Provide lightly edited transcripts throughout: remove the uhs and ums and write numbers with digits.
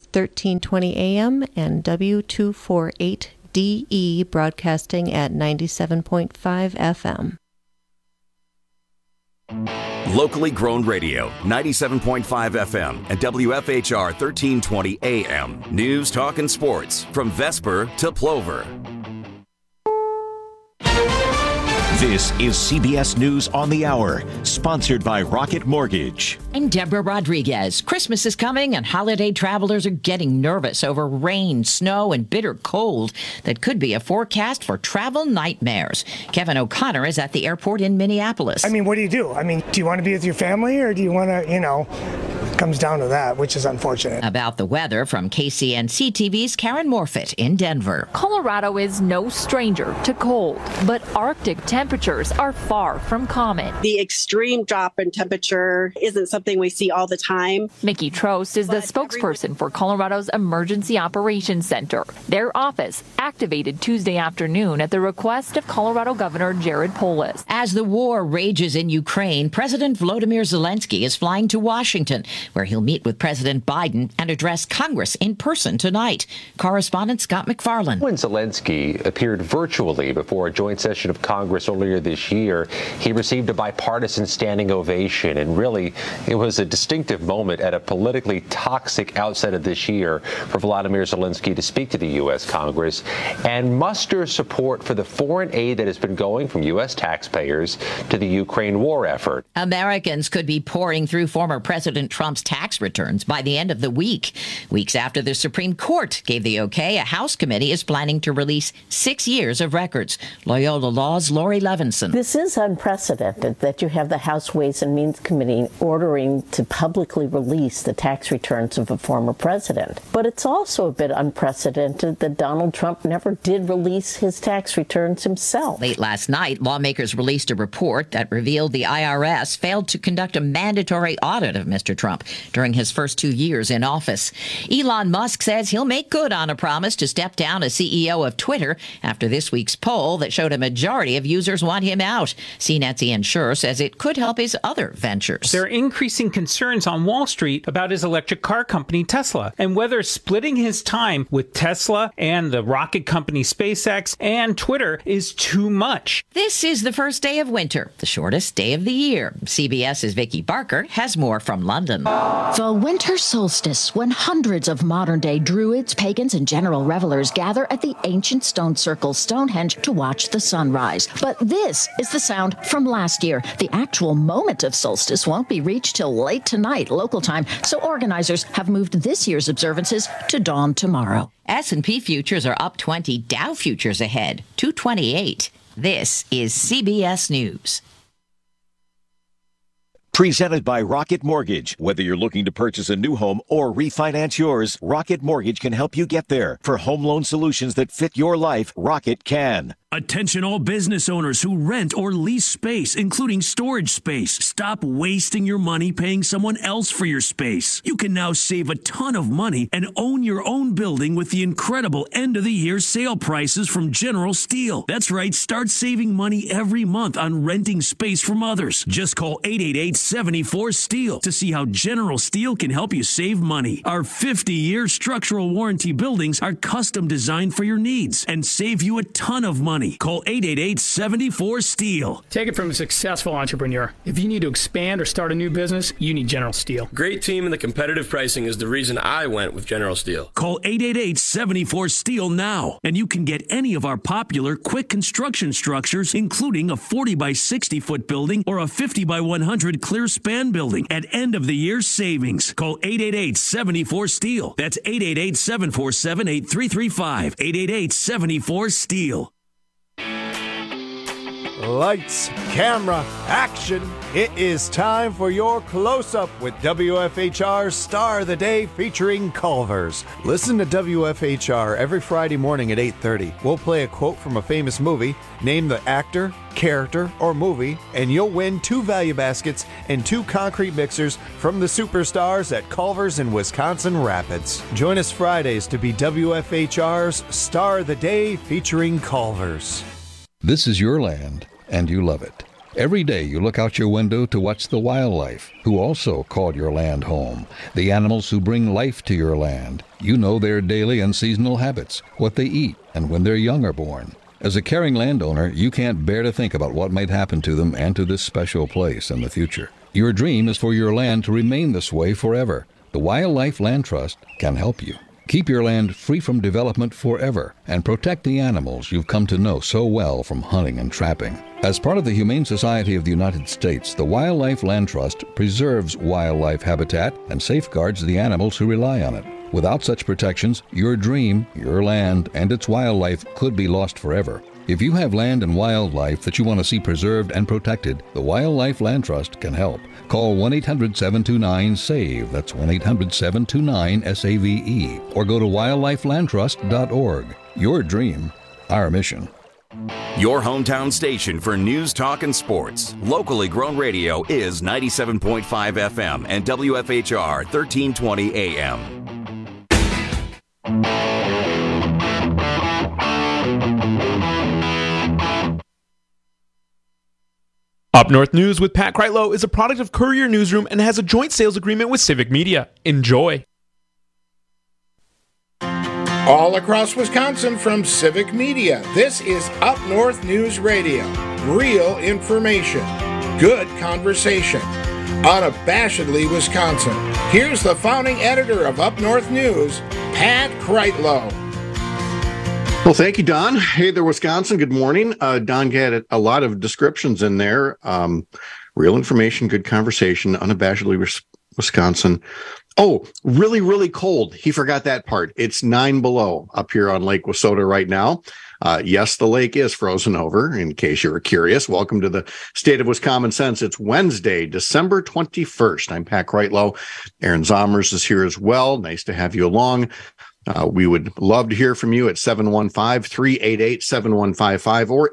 1320 AM and W248DE broadcasting at 97.5 FM. Locally grown radio, 97.5 FM and WFHR 1320 AM. News, talk, and sports from Vesper to Plover. This is CBS News on the Hour, sponsored by Rocket Mortgage. I'm Deborah Rodriguez. Christmas is coming and holiday travelers are getting nervous over rain, snow, and bitter cold that could be a forecast for travel nightmares. Kevin O'Connor is at the airport in Minneapolis. What do you do? Do you want to be with your family or do you want to, comes down to that, which is unfortunate. About the weather from KCNC TV's Karen Morfitt in Denver. Colorado is no stranger to cold, but Arctic temperatures are far from common. The extreme drop in temperature isn't something we see all the time. Mickey Trost is the spokesperson for Colorado's Emergency Operations Center. Their office activated Tuesday afternoon at the request of Colorado Governor Jared Polis. As the war rages in Ukraine, President Volodymyr Zelensky is flying to Washington, where he'll meet with President Biden and address Congress in person tonight. Correspondent Scott McFarland. When Zelensky appeared virtually before a joint session of Congress earlier this year, he received a bipartisan standing ovation, and really it was a distinctive moment at a politically toxic outset of this year for Volodymyr Zelensky to speak to the U.S. Congress and muster support for the foreign aid that has been going from U.S. taxpayers to the Ukraine war effort. Americans could be pouring through former President Trump's tax returns by the end of the week. Weeks after the Supreme Court gave the okay, a House committee is planning to release 6 years of records. Loyola Law's Lori Levinson. This is unprecedented that you have the House Ways and Means Committee ordering to publicly release the tax returns of a former president. But it's also a bit unprecedented that Donald Trump never did release his tax returns himself. Late last night, lawmakers released a report that revealed the IRS failed to conduct a mandatory audit of Mr. Trump during his first 2 years in office. Elon Musk says he'll make good on a promise to step down as CEO of Twitter after this week's poll that showed a majority of users want him out. CNET's Ian Scher says it could help his other ventures. There are increasing concerns on Wall Street about his electric car company, Tesla, and whether splitting his time with Tesla and the rocket company SpaceX and Twitter is too much. This is the first day of winter, the shortest day of the year. CBS's Vicki Barker has more from London. The winter solstice, when hundreds of modern-day druids, pagans, and general revelers gather at the ancient stone circle Stonehenge to watch the sunrise. But this is the sound from last year. The actual moment of solstice won't be reached till late tonight, local time, so organizers have moved this year's observances to dawn tomorrow. S&P futures are up 20, Dow futures ahead, 228. This is CBS News. Presented by Rocket Mortgage. Whether you're looking to purchase a new home or refinance yours, Rocket Mortgage can help you get there. For home loan solutions that fit your life, Rocket can. Attention all business owners who rent or lease space, including storage space. Stop wasting your money paying someone else for your space. You can now save a ton of money and own your own building with the incredible end-of-the-year sale prices from General Steel. That's right, start saving money every month on renting space from others. Just call 888-74-STEEL to see how General Steel can help you save money. Our 50-year structural warranty buildings are custom designed for your needs and save you a ton of money. Call 888-74-STEEL. Take it from a successful entrepreneur. If you need to expand or start a new business, you need General Steel. Great team and the competitive pricing is the reason I went with General Steel. Call 888-74-STEEL now, and you can get any of our popular quick construction structures, including a 40 by 60 foot building or a 50 by 100 clear span building at end of the year savings. Call 888-74-STEEL. That's 888-747-8335. 888-74-STEEL. Lights, camera, action. It is time for your close-up with WFHR's Star of the Day featuring Culver's. Listen to WFHR every Friday morning at 8:30. We'll play a quote from a famous movie, name the actor, character, or movie, and you'll win 2 value baskets and 2 concrete mixers from the superstars at Culver's in Wisconsin Rapids. Join us Fridays to be WFHR's Star of the Day featuring Culver's. This is your land, and you love it. Every day you look out your window to watch the wildlife, who also call your land home. The animals who bring life to your land. You know their daily and seasonal habits, what they eat, and when their young are born. As a caring landowner, you can't bear to think about what might happen to them and to this special place in the future. Your dream is for your land to remain this way forever. The Wildlife Land Trust can help you. Keep your land free from development forever and protect the animals you've come to know so well from hunting and trapping. As part of the Humane Society of the United States, the Wildlife Land Trust preserves wildlife habitat and safeguards the animals who rely on it. Without such protections, your dream, your land, and its wildlife could be lost forever. If you have land and wildlife that you want to see preserved and protected, the Wildlife Land Trust can help. Call 1-800-729-SAVE, that's 1-800-729-SAVE, or go to wildlifelandtrust.org. Your dream, our mission. Your hometown station for news, talk, and sports. Locally grown radio is 97.5 FM and WFHR 1320 AM. Up North News with Pat Kreitlow is a product of Courier Newsroom and has a joint sales agreement with Civic Media. Enjoy. All across Wisconsin from Civic Media, this is Up North News Radio. Real information, good conversation, unabashedly Wisconsin. Here's the founding editor of Up North News, Pat Kreitlow. Well, thank you, Don. Hey there, Wisconsin. Good morning. Don had a lot of descriptions in there. Real information, good conversation, unabashedly Wisconsin. Oh, really, really cold. He forgot that part. It's 9 below up here on Lake Wissota right now. Yes, the lake is frozen over, in case you were curious. Welcome to the State of Wisconsin Sense. It's Wednesday, December 21st. I'm Pat Kreitlow. Aaron Zomers is here as well. Nice to have you along. We would love to hear from you at 715-388-7155 or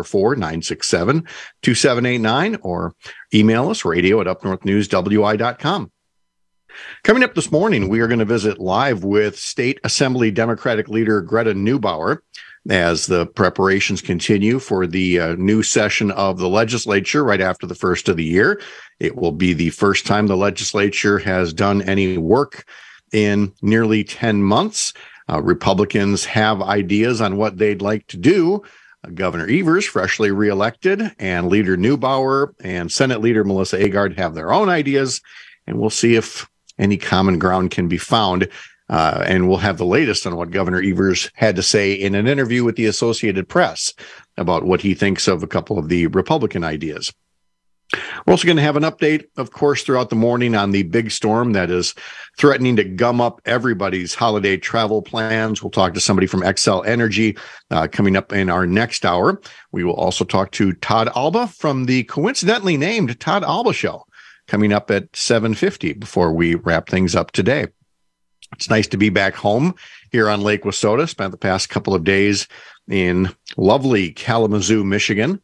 844-967-2789, or email us radio@upnorthnewswi.com. Coming up this morning, we are going to visit live with State Assembly Democratic leader Greta Neubauer as the preparations continue for the new session of the legislature right after the first of the year. It will be the first time the legislature has done any work in nearly 10 months. Republicans have ideas on what they'd like to do. Governor Evers, freshly reelected, and Leader Neubauer and Senate Leader Melissa Agard have their own ideas, and we'll see if any common ground can be found. And we'll have the latest on what Governor Evers had to say in an interview with the Associated Press about what he thinks of a couple of the Republican ideas. We're also going to have an update, of course, throughout the morning on the big storm that is threatening to gum up everybody's holiday travel plans. We'll talk to somebody from Xcel Energy coming up in our next hour. We will also talk to Todd Alba from the coincidentally named Todd Alba Show coming up at 7:50 before we wrap things up today. It's nice to be back home here on Lake Wissota. Spent the past couple of days in lovely Kalamazoo, Michigan,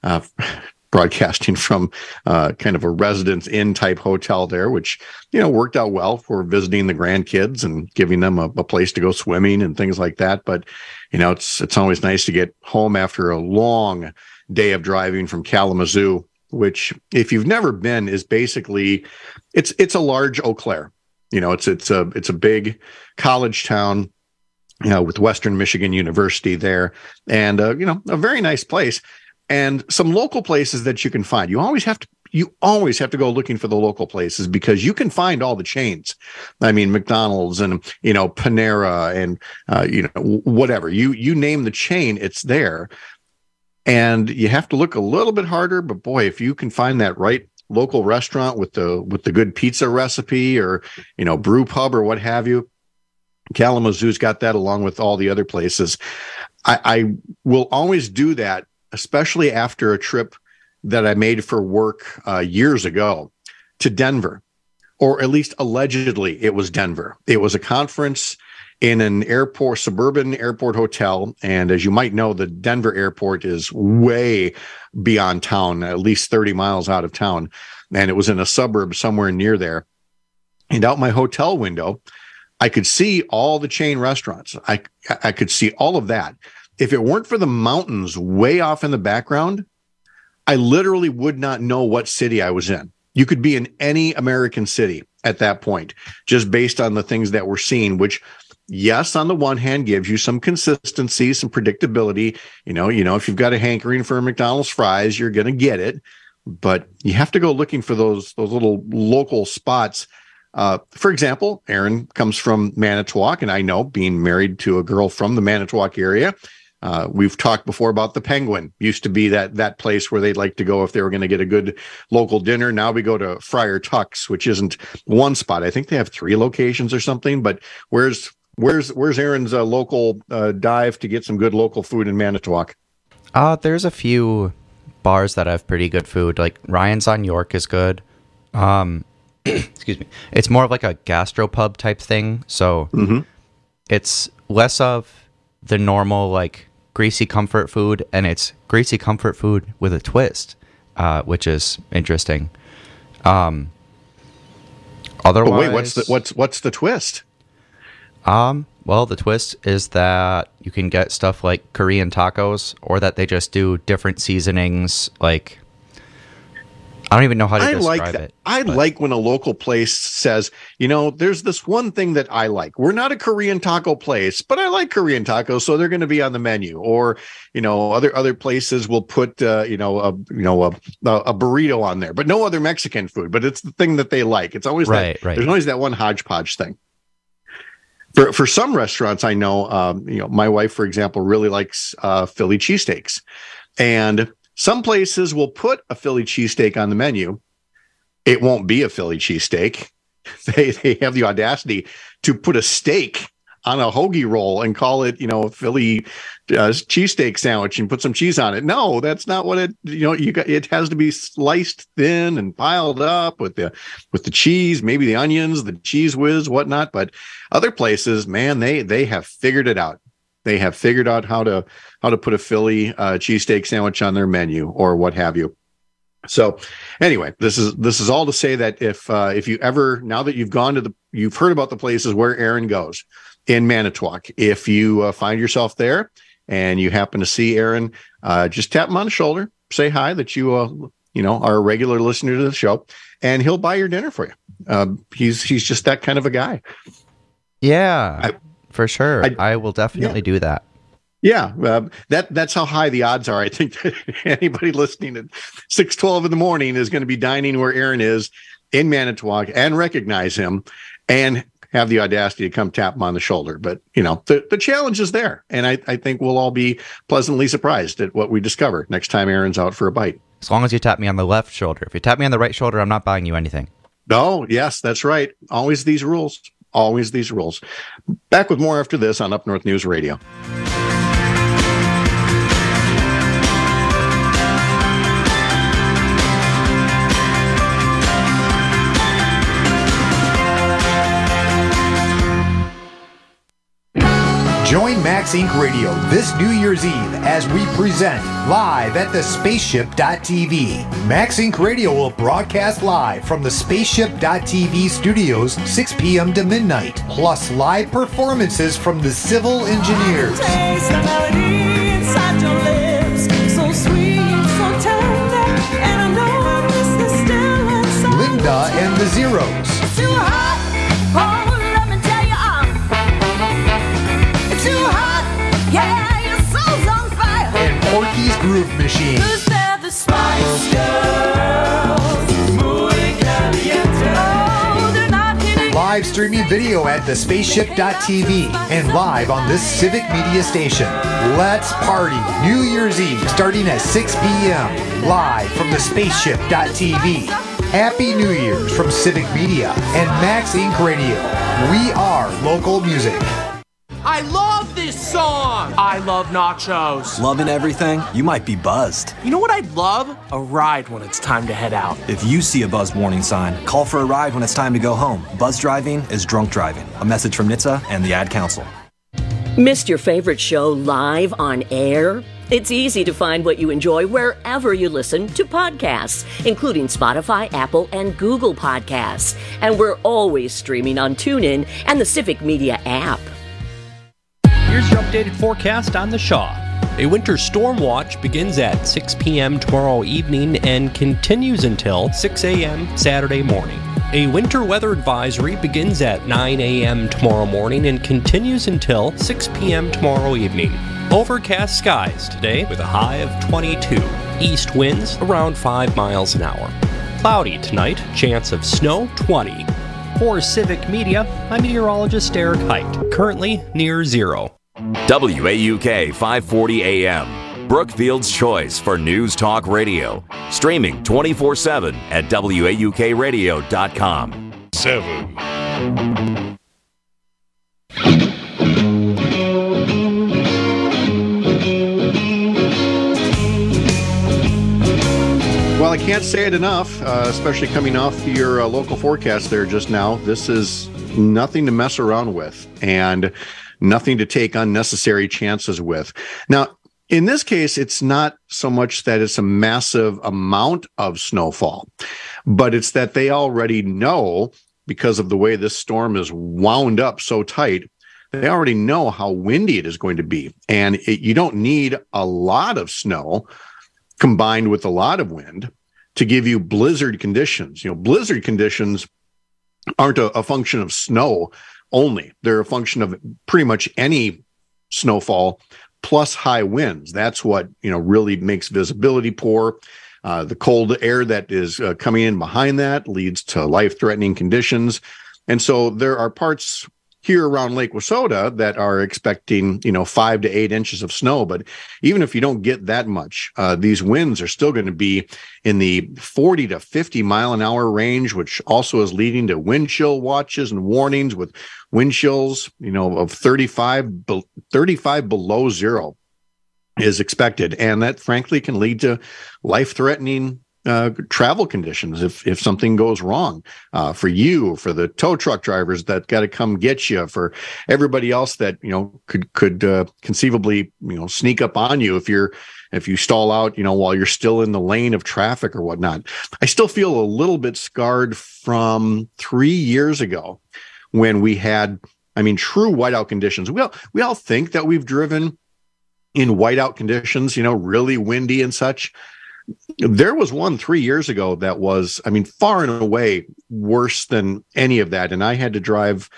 broadcasting from kind of a Residence Inn type hotel there, which, worked out well for visiting the grandkids and giving them a place to go swimming and things like that. But, it's always nice to get home after a long day of driving from Kalamazoo, which, if you've never been, is basically, it's a large Eau Claire. It's a big college town, with Western Michigan University there, and a very nice place. And some local places that you can find. You always have to go looking for the local places because you can find all the chains. I mean, McDonald's and, Panera and, whatever. You name the chain, it's there. And you have to look a little bit harder. But boy, if you can find that right local restaurant with the good pizza recipe or, brew pub or what have you, Kalamazoo's got that along with all the other places. I will always do that, especially after a trip that I made for work years ago to Denver, or at least allegedly it was Denver. It was a conference in an suburban airport hotel. And as you might know, the Denver airport is way beyond town, at least 30 miles out of town. And it was in a suburb somewhere near there. And out my hotel window, I could see all the chain restaurants. I could see all of that. If it weren't for the mountains way off in the background, I literally would not know what city I was in. You could be in any American city at that point, just based on the things that we're seeing, which, yes, on the one hand, gives you some consistency, some predictability. You know, if you've got a hankering for McDonald's fries, you're going to get it. But you have to go looking for those little local spots. For example, Aaron comes from Manitowoc, and I know, being married to a girl from the Manitowoc area, we've talked before about the Penguin. Used to be that place where they'd like to go if they were going to get a good local dinner. Now we go to Friar Tuck's, which isn't one spot. I think they have 3 locations or something. But where's Aaron's local dive to get some good local food in Manitowoc? There's a few bars that have pretty good food. Like Ryan's on York is good. Excuse me. It's more of like a gastropub type thing. So it's less of the normal like greasy comfort food, and it's greasy comfort food with a twist, which is interesting. Otherwise, but wait, what's the twist? Well, the twist is that you can get stuff like Korean tacos, or that they just do different seasonings. Like, I don't even know how to describe it. I like when a local place says, there's this one thing that I like. We're not a Korean taco place, but I like Korean tacos, so they're going to be on the menu. Or, other places will put, a burrito on there, but no other Mexican food. But it's the thing that they like. It's always right. There's always that one hodgepodge thing. For some restaurants, I know, my wife, for example, really likes Philly cheesesteaks, and some places will put a Philly cheesesteak on the menu. It won't be a Philly cheesesteak. They have the audacity to put a steak on a hoagie roll and call it, a Philly cheesesteak sandwich and put some cheese on it. No, that's not what it. It has to be sliced thin and piled up with the cheese, maybe the onions, the cheese whiz, whatnot. But other places, man, they have figured it out. They have figured out how to put a Philly cheesesteak sandwich on their menu or what have you. So anyway, this is all to say that if you ever, now that you've heard about the places where Aaron goes in Manitowoc, if you find yourself there and you happen to see Aaron, just tap him on the shoulder, say hi, that you are a regular listener to the show, and he'll buy your dinner for you. He's just that kind of a guy. Yeah. For sure. I will definitely do that. Yeah. That's how high the odds are. I think that anybody listening at 6:12 in the morning is going to be dining where Aaron is in Manitowoc and recognize him and have the audacity to come tap him on the shoulder. But, the challenge is there. And I think we'll all be pleasantly surprised at what we discover next time Aaron's out for a bite. As long as you tap me on the left shoulder. If you tap me on the right shoulder, I'm not buying you anything. Oh, yes, that's right. Always these rules. Always these rules. Back with more after this on Up North News Radio. Join Max Inc. Radio this New Year's Eve as we present live at the Spaceship.tv. Max Inc. Radio will broadcast live from the Spaceship.tv studios 6 p.m. to midnight, plus live performances from the Civil Engineers. Linda and the Zeros. And Porky's Groove Machine. Live streaming video at the Spaceship.tv and live on this Civic Media station. Let's party New Year's Eve starting at 6 p.m. live from the Spaceship.tv. Happy New Year's from Civic Media and Max Inc. Radio. We are local music. I love this song! I love nachos. Loving everything? You might be buzzed. You know what I'd love? A ride when it's time to head out. If you see a buzzed warning sign, call for a ride when it's time to go home. Buzz driving is drunk driving. A message from NHTSA and the Ad Council. Missed your favorite show live on air? It's easy to find what you enjoy wherever you listen to podcasts, including Spotify, Apple, and Google Podcasts. And we're always streaming on TuneIn and the Civic Media app. Here's your updated forecast on the Shaw. A winter storm watch begins at 6 p.m. tomorrow evening and continues until 6 a.m. Saturday morning. A winter weather advisory begins at 9 a.m. tomorrow morning and continues until 6 p.m. tomorrow evening. Overcast skies today with a high of 22. East winds around 5 miles an hour. Cloudy tonight, chance of snow 20. For Civic Media, I'm meteorologist Eric Height, currently near zero. WAUK 540 AM, Brookfield's choice for News Talk Radio. Streaming 24/7 at WAUKradio.com. 7. Well, I can't say it enough, especially coming off your local forecast there just now. This is nothing to mess around with and nothing to take unnecessary chances with. Now, in this case, it's not so much that it's a massive amount of snowfall, but it's that they already know, because of the way this storm is wound up so tight, they already know how windy it is going to be. And you don't need a lot of snow combined with a lot of wind to give you blizzard conditions. You know, blizzard conditions aren't a function of snow only. They're a function of pretty much any snowfall plus high winds. That's what, really makes visibility poor. The cold air that is coming in behind that leads to life-threatening conditions. And so there are parts here around Lake Wissota that are expecting, 5 to 8 inches of snow. But even if you don't get that much, these winds are still going to be in the 40 to 50 mile an hour range, which also is leading to wind chill watches and warnings with wind chills, of 35 below zero is expected. And that frankly can lead to life-threatening travel conditions if something goes wrong for you, for the tow truck drivers that got to come get you, for everybody else that could conceivably sneak up on you if you stall out while you're still in the lane of traffic or whatnot. I still feel a little bit scarred from 3 years ago when we had true whiteout conditions. We all think that we've driven in whiteout conditions, really windy and such. There was one 3 years ago that was, far and away worse than any of that. And I had to drive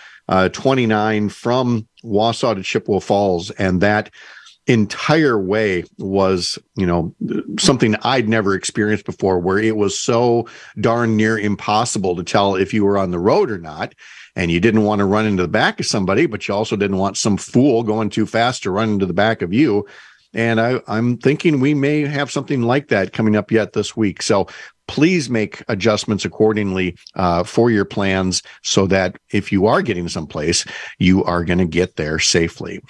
29 from Wausau to Chippewa Falls. And that entire way was, something I'd never experienced before, where it was so darn near impossible to tell if you were on the road or not. And you didn't want to run into the back of somebody, but you also didn't want some fool going too fast to run into the back of you. And I'm thinking we may have something like that coming up yet this week. So please make adjustments accordingly for your plans so that if you are getting someplace, you are going to get there safely.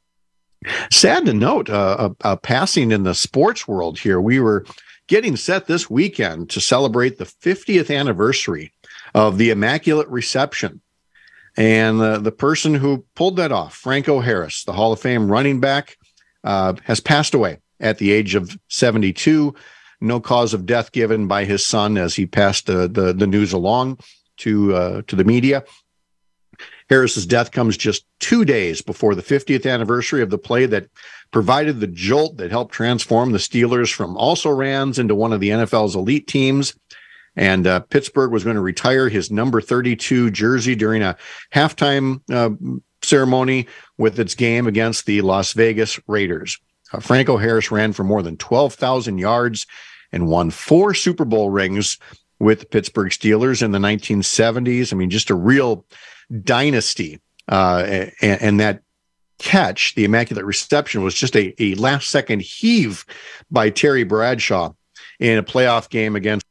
Sad to note, a passing in the sports world here. We were getting set this weekend to celebrate the 50th anniversary of the Immaculate Reception. And the person who pulled that off, Franco Harris, the Hall of Fame running back, has passed away at the age of 72. No cause of death given by his son as he passed the news along to the media. Harris's death comes just 2 days before the 50th anniversary of the play that provided the jolt that helped transform the Steelers from also-rans into one of the NFL's elite teams. And Pittsburgh was going to retire his number 32 jersey during a halftime ceremony with its game against the Las Vegas Raiders. Franco Harris ran for more than 12,000 yards and won 4 Super Bowl rings with the Pittsburgh Steelers in the 1970s. Just a real dynasty. And that catch, the Immaculate Reception, was just a last-second heave by Terry Bradshaw in a playoff game against.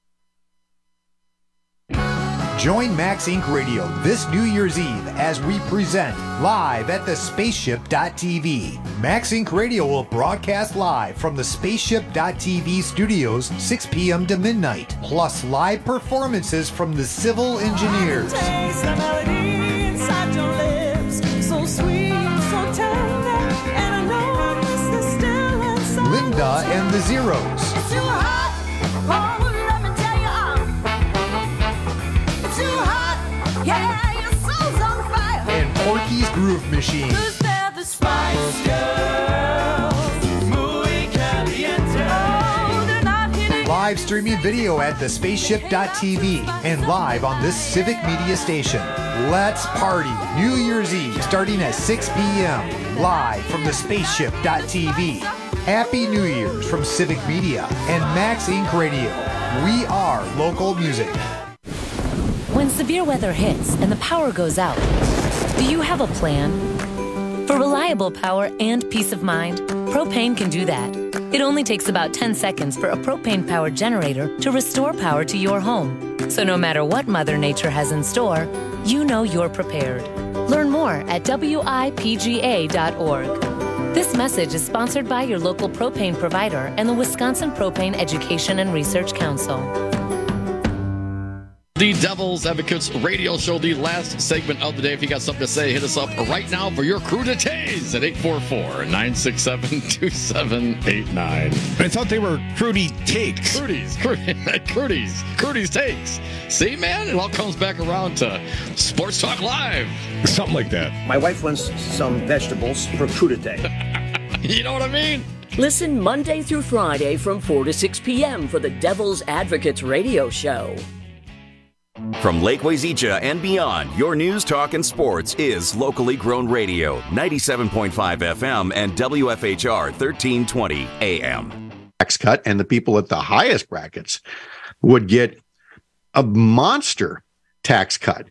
Join Max Inc. Radio this New Year's Eve as we present live at the Spaceship.tv. Max Inc. Radio will broadcast live from the Spaceship.tv studios 6 p.m. to midnight, plus live performances from the Civil Engineers. Linda and the Zeros. And Porky's Groove Machine. live streaming video at thespaceship.tv and live on this Civic Media station. Let's party New Year's Eve starting at 6 p.m. live from thespaceship.tv. Happy New Year's from Civic Media and Max Inc. Radio. We are local music. When severe weather hits and the power goes out, do you have a plan? For reliable power and peace of mind, Propane can do that. It only takes about 10 seconds for a propane-powered generator to restore power to your home. So no matter what Mother Nature has in store, you know you're prepared. Learn more at WIPGA.org. This message is sponsored by your local propane provider and the Wisconsin Propane Education and Research Council. The Devil's Advocates radio show, the last segment of the day. If you got something to say, hit us up right now for your cruditays at 844-967-2789. I thought they were Crudy Takes. Crudy's Takes. See, man, it all comes back around to Sports Talk Live. Something like that. My wife wants some vegetables for crudité. You know what I mean? Listen Monday through Friday from 4 to 6 p.m. for the Devil's Advocates radio show. From Lake Wazeecha and beyond, your news, talk, and sports is locally grown radio, 97.5 FM and WFHR 1320 AM. Tax cut, and the people at the highest brackets would get a monster tax cut,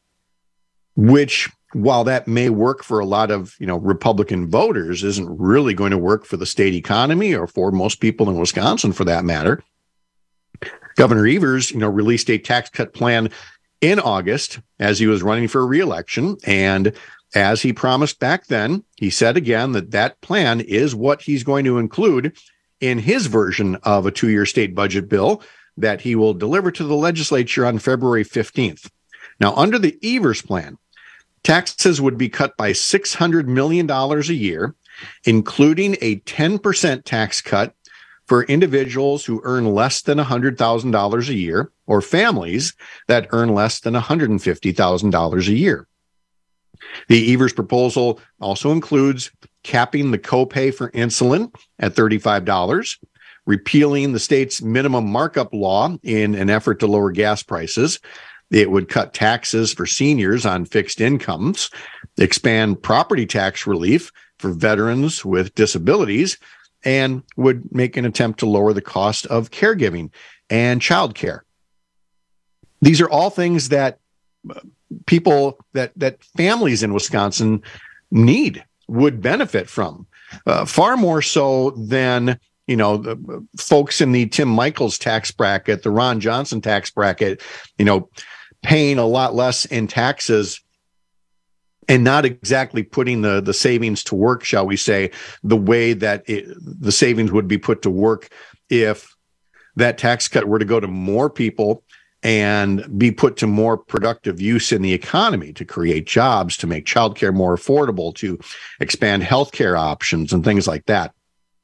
which, while that may work for a lot of, Republican voters, isn't really going to work for the state economy or for most people in Wisconsin, for that matter. Governor Evers, released a tax cut plan in August as he was running for re-election. And as he promised back then, he said again that plan is what he's going to include in his version of a 2-year state budget bill that he will deliver to the legislature on February 15th. Now, under the Evers plan, taxes would be cut by $600 million a year, including a 10% tax cut for individuals who earn less than $100,000 a year, or families that earn less than $150,000 a year. The Evers proposal also includes capping the copay for insulin at $35, repealing the state's minimum markup law in an effort to lower gas prices. It would cut taxes for seniors on fixed incomes, expand property tax relief for veterans with disabilities, and would make an attempt to lower the cost of caregiving and childcare. These are all things that people, that families in Wisconsin would benefit from, far more so than, the folks in the Tim Michaels tax bracket, the Ron Johnson tax bracket, paying a lot less in taxes and not exactly putting the savings to work, shall we say, the way that the savings would be put to work if that tax cut were to go to more people and be put to more productive use in the economy to create jobs, to make childcare more affordable, to expand healthcare options and things like that.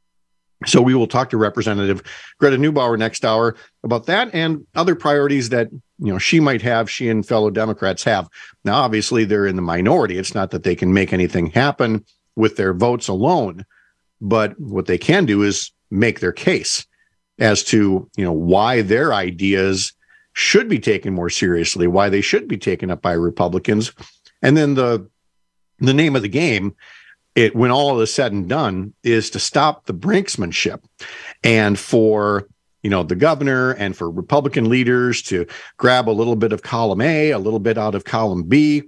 So we will talk to Representative Greta Neubauer next hour about that and other priorities that she and fellow Democrats have. Now, obviously, they're in the minority. It's not that they can make anything happen with their votes alone, but what they can do is make their case as to why their ideas should be taken more seriously, why they should be taken up by Republicans, and then the name of the game. When all is said and done, is to stop the brinksmanship, and for the governor and for Republican leaders to grab a little bit of column A, a little bit out of column B,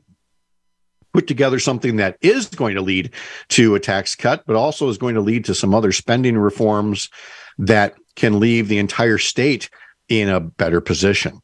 put together something that is going to lead to a tax cut, but also is going to lead to some other spending reforms that can leave the entire state in a better position.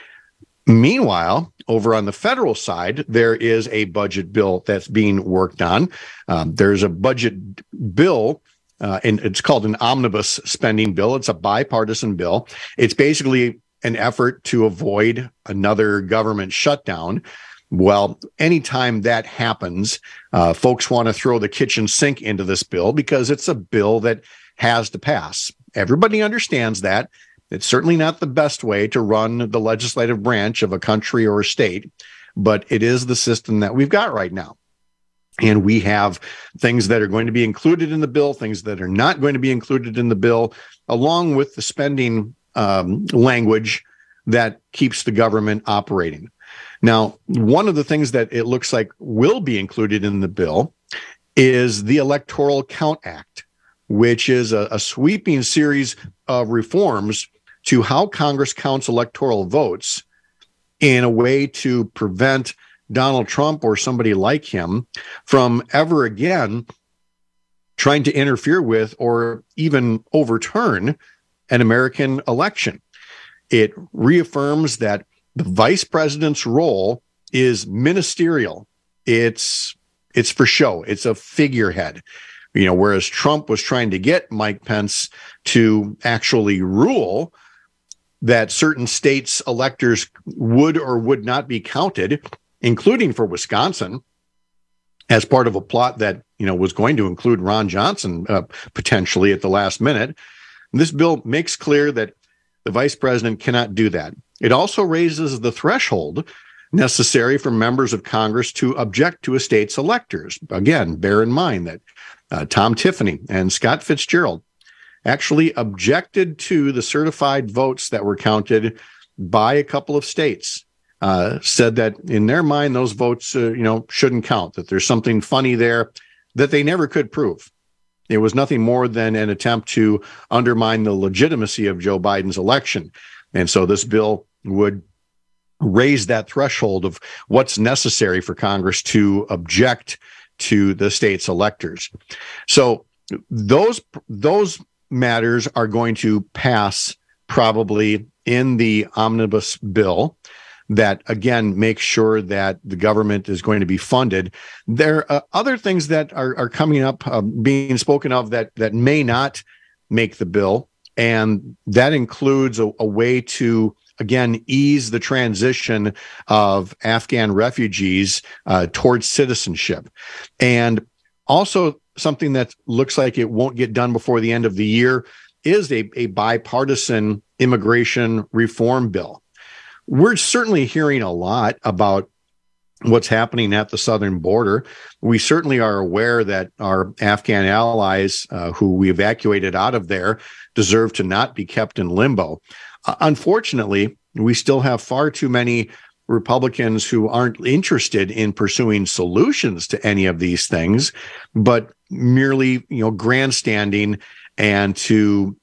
Meanwhile, over on the federal side, there is a budget bill that's being worked on. There's a budget bill, and it's called an omnibus spending bill. It's a bipartisan bill. It's basically an effort to avoid another government shutdown. Well, anytime that happens, folks want to throw the kitchen sink into this bill because it's a bill that has to pass. Everybody understands that. It's certainly not the best way to run the legislative branch of a country or a state, but it is the system that we've got right now. And we have things that are going to be included in the bill, things that are not going to be included in the bill, along with the spending language that keeps the government operating. Now, one of the things that it looks like will be included in the bill is the Electoral Count Act, which is a sweeping series of reforms to how Congress counts electoral votes in a way to prevent Donald Trump or somebody like him from ever again trying to interfere with or even overturn an American election. It reaffirms that the vice president's role is ministerial. It's for show. It's a figurehead. You know, whereas Trump was trying to get Mike Pence to actually rule that certain states' electors would or would not be counted, including for Wisconsin, as part of a plot that, you know, was going to include Ron Johnson potentially at the last minute. This bill makes clear that the vice president cannot do that. It also raises the threshold necessary for members of Congress to object to a state's electors. Again, bear in mind that Tom Tiffany and Scott Fitzgerald actually objected to the certified votes that were counted by a couple of states, said that in their mind, those votes, shouldn't count, that there's something funny there that they never could prove. It was nothing more than an attempt to undermine the legitimacy of Joe Biden's election. And so this bill would raise that threshold of what's necessary for Congress to object to the state's electors. So those matters are going to pass probably in the omnibus bill that, again, makes sure that the government is going to be funded. There are other things that are coming up, being spoken of that may not make the bill, and that includes a way to, again, ease the transition of Afghan refugees towards citizenship. And also something that looks like it won't get done before the end of the year is a bipartisan immigration reform bill. We're certainly hearing a lot about what's happening at the southern border. We certainly are aware that our Afghan allies who we evacuated out of there deserve to not be kept in limbo. Unfortunately, we still have far too many Republicans who aren't interested in pursuing solutions to any of these things, but merely, grandstanding and to,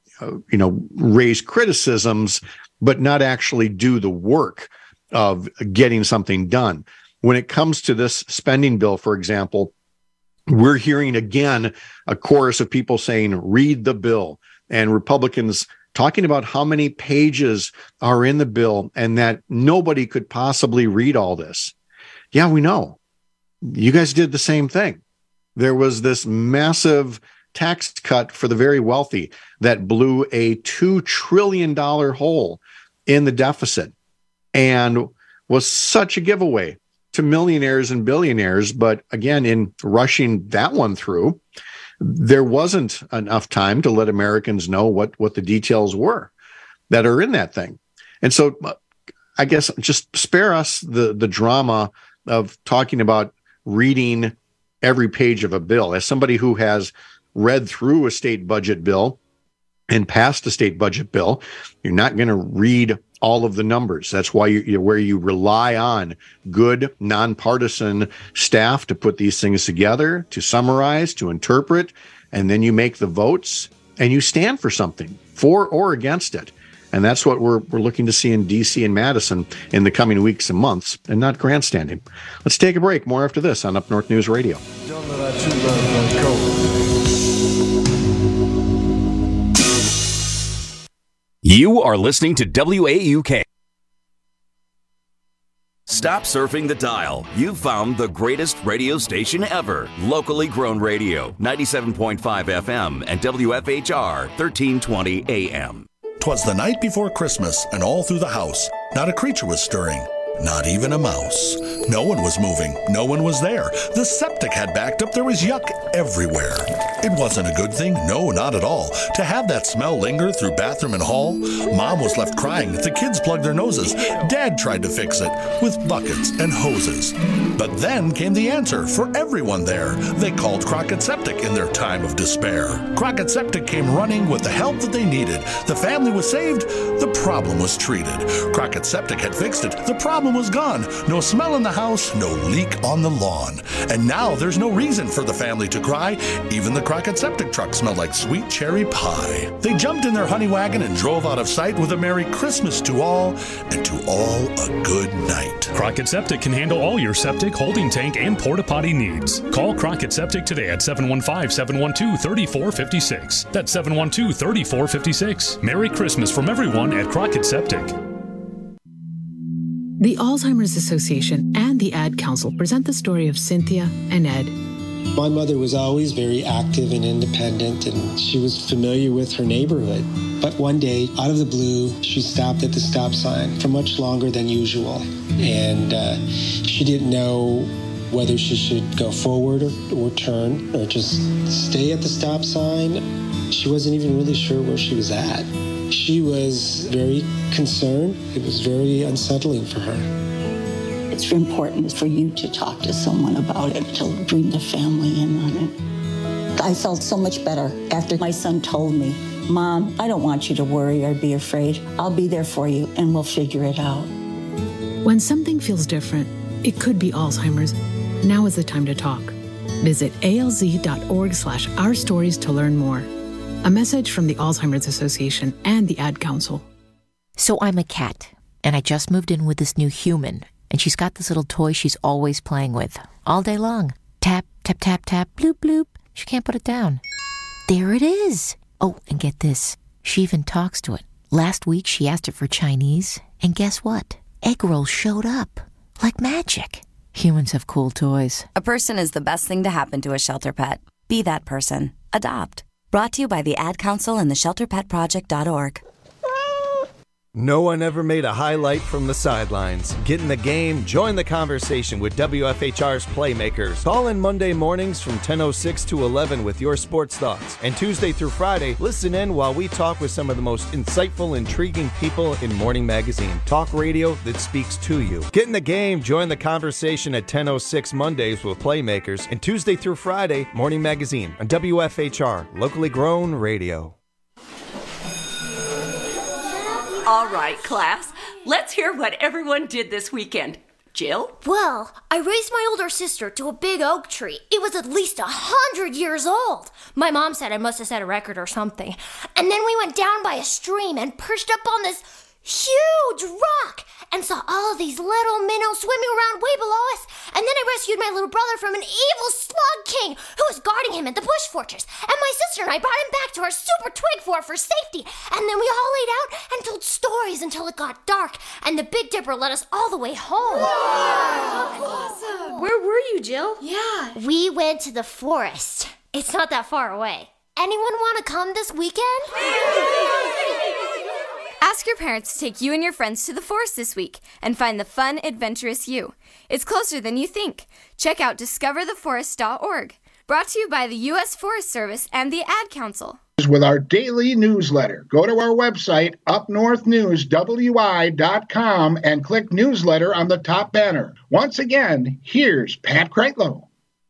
raise criticisms, but not actually do the work of getting something done. When it comes to this spending bill, for example, we're hearing again a chorus of people saying, read the bill, and Republicans talking about how many pages are in the bill and that nobody could possibly read all this. Yeah, we know. You guys did the same thing. There was this massive tax cut for the very wealthy that blew a $2 trillion hole in the deficit and was such a giveaway to millionaires and billionaires. But again, in rushing that one through, there wasn't enough time to let Americans know what the details were that are in that thing. And so I guess just spare us the drama of talking about reading every page of a bill. As somebody who has read through a state budget bill and passed a state budget bill, you're not going to read all of the numbers. That's why where you rely on good, nonpartisan staff to put these things together, to summarize, to interpret, and then you make the votes and you stand for something, for or against it. And that's what we're looking to see in D.C. and Madison in the coming weeks and months, and not grandstanding. Let's take a break. More after this on Up North News Radio. You are listening to WAUK. Stop surfing the dial. You've found the greatest radio station ever. Locally grown radio, 97.5 FM and WFHR, 1320 AM. 'Twas the night before Christmas, and all through the house, not a creature was stirring. Not even a mouse. No one was moving. No one was there. The septic had backed up. There was yuck everywhere. It wasn't a good thing. No, not at all. To have that smell linger through bathroom and hall. Mom was left crying. The kids plugged their noses. Dad tried to fix it with buckets and hoses. But then came the answer for everyone there. They called Crockett Septic in their time of despair. Crockett Septic came running with the help that they needed. The family was saved. The problem was treated. Crockett Septic had fixed it. The problem was gone. No smell in the house, no leak on the lawn. And now there's no reason for the family to cry. Even the Crockett Septic truck smelled like sweet cherry pie. They jumped in their honey wagon and drove out of sight with a Merry Christmas to all, and to all a good night. Crockett Septic can handle all your septic, holding tank, and porta potty needs. Call Crockett Septic today at 715-712-3456. That's 712-3456. Merry Christmas from everyone at Crockett Septic. The Alzheimer's Association and the Ad Council present the story of Cynthia and Ed. My mother was always very active and independent, and she was familiar with her neighborhood. But one day, out of the blue, she stopped at the stop sign for much longer than usual. And she didn't know whether she should go forward or turn or just stay at the stop sign. She wasn't even really sure where she was at. She was very concerned. It was very unsettling for her. It's important for you to talk to someone about it, to bring the family in on it. I felt so much better after my son told me, Mom, I don't want you to worry or be afraid. I'll be there for you and we'll figure it out. When something feels different, it could be Alzheimer's. Now is the time to talk. Visit alz.org/ourstories to learn more. A message from the Alzheimer's Association and the Ad Council. So I'm a cat, and I just moved in with this new human, and she's got this little toy she's always playing with, all day long. Tap, tap, tap, tap, bloop, bloop. She can't put it down. There it is. Oh, and get this. She even talks to it. Last week, she asked it for Chinese, and guess what? Egg rolls showed up. Like magic. Humans have cool toys. A person is the best thing to happen to a shelter pet. Be that person. Adopt. Brought to you by the Ad Council and the ShelterPetProject.org. No one ever made a highlight from the sidelines. Get in the game, join the conversation with WFHR's Playmakers. Call in Monday mornings from 10:06 to 11 with your sports thoughts. And Tuesday through Friday, listen in while we talk with some of the most insightful, intriguing people in Morning Magazine. Talk radio that speaks to you. Get in the game, join the conversation at 10:06 Mondays with Playmakers. And Tuesday through Friday, Morning Magazine on WFHR, locally grown radio. All right, class. Let's hear what everyone did this weekend. Jill? Well, I raised my older sister to a big oak tree. It was at least 100 years old. My mom said I must have set a record or something. And then we went down by a stream and perched up on this huge rock and saw all these little minnows swimming around way below us. And then I rescued my little brother from an evil slug king who was guarding him at the bush fortress. And my sister and I brought him back to our super twig fort for safety. And then we all laid out and told stories until it got dark. And the Big Dipper led us all the way home. Wow. Awesome. Where were you, Jill? Yeah. We went to the forest. It's not that far away. Anyone want to come this weekend? Ask your parents to take you and your friends to the forest this week and find the fun, adventurous you. It's closer than you think. Check out discovertheforest.org. Brought to you by the U.S. Forest Service and the Ad Council. With our daily newsletter, go to our website, upnorthnewswi.com, and click newsletter on the top banner. Once again, here's Pat Kreitlow.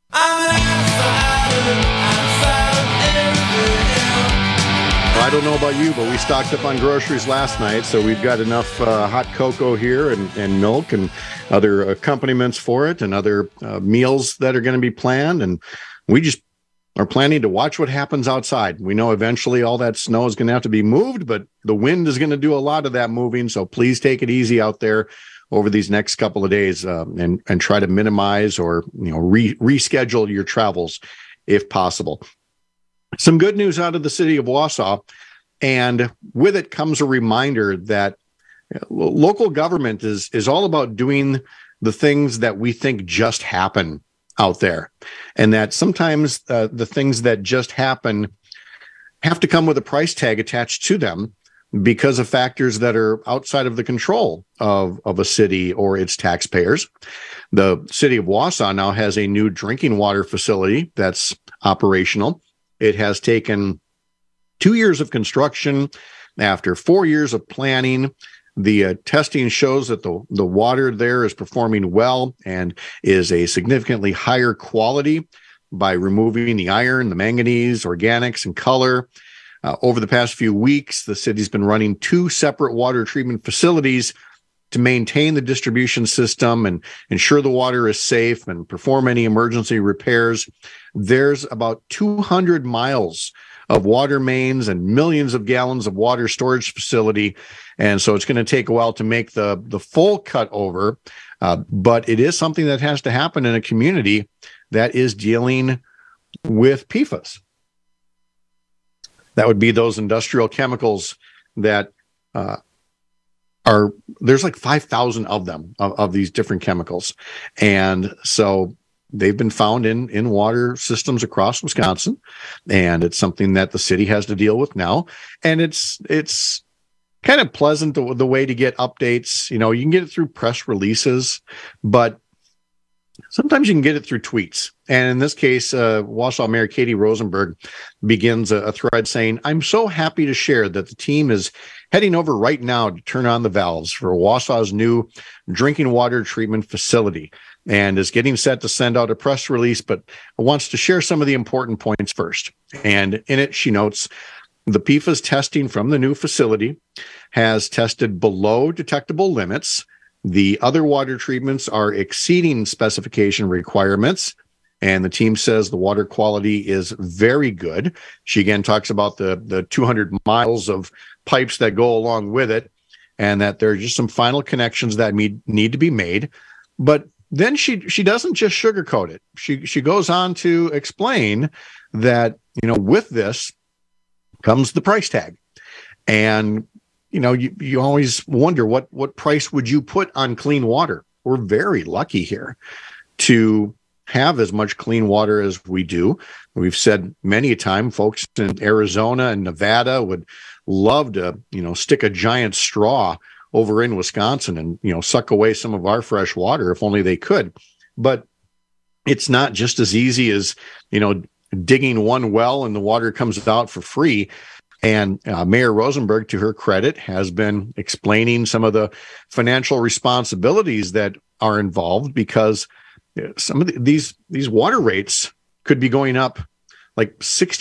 I don't know about you, but we stocked up on groceries last night, so we've got enough hot cocoa here and milk and other accompaniments for it and other meals that are going to be planned. And we just are planning to watch what happens outside. We know eventually all that snow is going to have to be moved, but the wind is going to do a lot of that moving. So please take it easy out there over these next couple of days and try to minimize or reschedule your travels if possible. Some good news out of the city of Wausau, and with it comes a reminder that local government is all about doing the things that we think just happen out there, and that sometimes the things that just happen have to come with a price tag attached to them, because of factors that are outside of the control of a city or its taxpayers. The city of Wausau now has a new drinking water facility that's operational. It has taken 2 years of construction after 4 years of planning. The testing shows that the water there is performing well and is a significantly higher quality by removing the iron, the manganese, organics, and color. Over the past few weeks, the city's been running 2 separate water treatment facilities to maintain the distribution system and ensure the water is safe and perform any emergency repairs. There's about 200 miles of water mains and millions of gallons of water storage facility. And so it's going to take a while to make the full cut over. But it is something that has to happen in a community that is dealing with PFAS. That would be those industrial chemicals that there's like 5,000 of them, of these different chemicals. And so they've been found in water systems across Wisconsin, and it's something that the city has to deal with now. And it's kind of pleasant the way to get updates. You know, you can get it through press releases, but sometimes you can get it through tweets. And in this case, Wausau Mayor Katie Rosenberg begins a thread saying, "I'm so happy to share that the team is heading over right now to turn on the valves for Wausau's new drinking water treatment facility and is getting set to send out a press release, but wants to share some of the important points first." And in it, she notes, the PFAS testing from the new facility has tested below detectable limits. The other water treatments are exceeding specification requirements, and the team says the water quality is very good. She again talks about the 200 miles of pipes that go along with it, and that there are just some final connections that need to be made. But then she doesn't just sugarcoat it. She goes on to explain that, you know, with this comes the price tag. And you know, you always wonder what price would you put on clean water? We're very lucky here to have as much clean water as we do. We've said many a time, folks in Arizona and Nevada would love to, you know, stick a giant straw over in Wisconsin and, you know, suck away some of our fresh water if only they could. But it's not just as easy as, you know, digging one well and the water comes out for free. And Mayor Rosenberg, to her credit, has been explaining some of the financial responsibilities that are involved, because some of these water rates could be going up like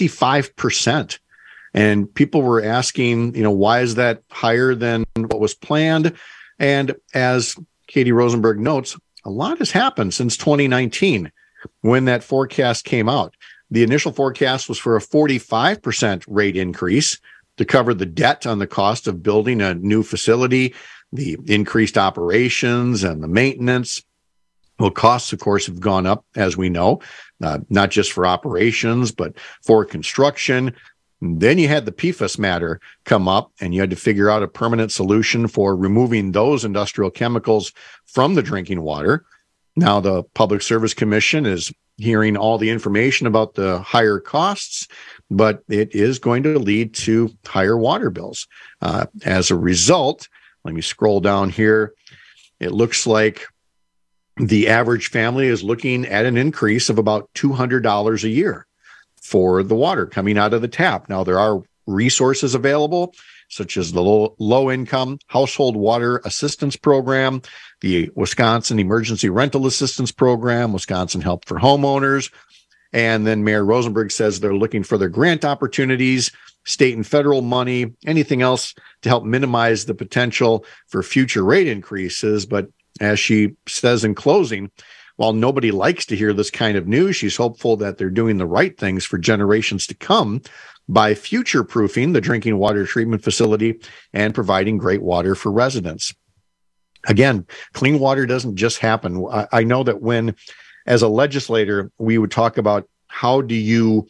65%. And people were asking, you know, why is that higher than what was planned? And as Katie Rosenberg notes, a lot has happened since 2019 when that forecast came out. The initial forecast was for a 45% rate increase to cover the debt on the cost of building a new facility, the increased operations and the maintenance. Well, costs, of course, have gone up, as we know, not just for operations, but for construction. Then you had the PFAS matter come up, and you had to figure out a permanent solution for removing those industrial chemicals from the drinking water. Now the Public Service Commission is hearing all the information about the higher costs, but it is going to lead to higher water bills. As a result, let me scroll down here. It looks like the average family is looking at an increase of about $200 a year for the water coming out of the tap. Now, there are resources available, such as the low-income household water assistance program, the Wisconsin Emergency Rental Assistance Program, Wisconsin Help for Homeowners. And then Mayor Rosenberg says they're looking for their grant opportunities, state and federal money, anything else to help minimize the potential for future rate increases. But as she says in closing, while nobody likes to hear this kind of news, she's hopeful that they're doing the right things for generations to come by future-proofing the drinking water treatment facility and providing great water for residents. Again, clean water doesn't just happen. I know that when, as a legislator, we would talk about how do you